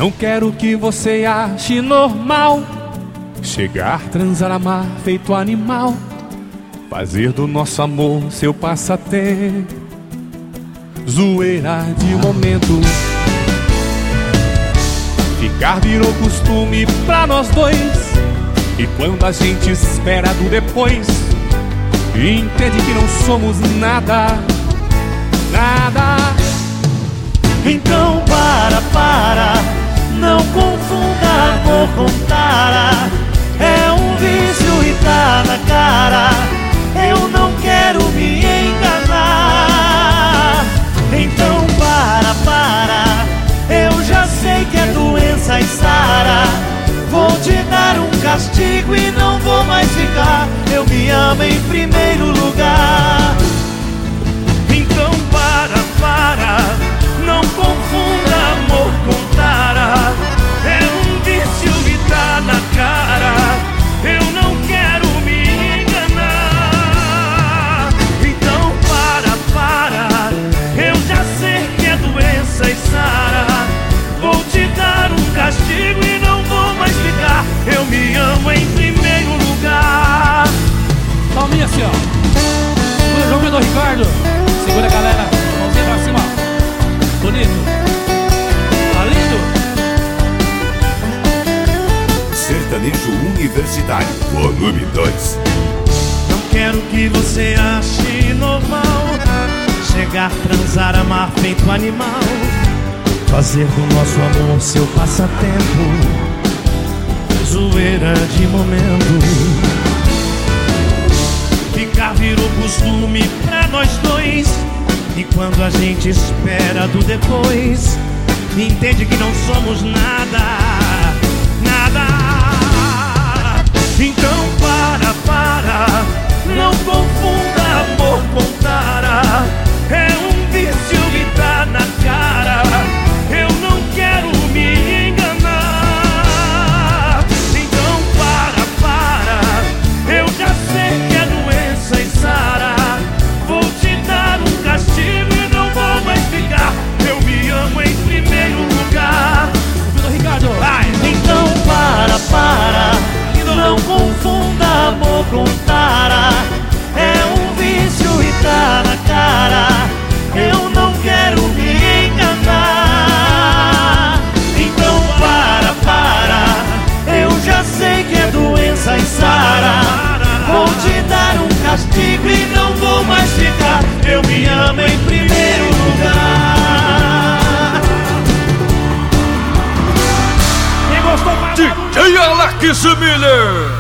Não quero que você ache normal chegar, transar, amar feito animal, fazer do nosso amor seu passatempo, zoeira de momento. Ficar virou costume pra nós dois, e quando a gente espera do depois, entende que não somos nada, nada. Então para, não confunda amor com tara. É um vício e tá na cara, eu não quero me enganar. Então para, eu já sei que é doença e sara. Vou te dar um castigo e não vou mais ficar. Eu me amo em primeiro lugar. Então para, não confunda amor com tara. É um vício e tá na cara, eu não quero me enganar. Então para, eu já sei que é doença e sara. Vou te dar um castigo e não vou mais ficar. Eu me amo em primeiro lugar. Palminha assim, ó. O João do Ricardo. Segura a galera, mãozinha pra cima. Bonito. Tá lindo. Sertanejo Universitário, volume 2. Não quero que você ache normal chegar, transar, amar feito animal, fazer do nosso amor seu passatempo, zoeira de momento. Ficar virou costume pra nós dois, e quando a gente espera do depois, entende que não somos nada, nada. Então para, não confunda amor com tara. É um vício e tá na cara, eu não quero me enganar. Então para, eu já sei que é doença e sara. Vou te dar um castigo e não vou mais ficar. Eu me amo em primeiro lugar. Ricardo. Então para, não confunda amor com tara. É um vício e tá na cara, eu não quero me enganar. Então para, eu já sei que é doença e sara. Vou te dar um castigo e não vou mais ficar. Eu me amo em primeiro lugar. Quem gostou mais? DJ Alex Miller.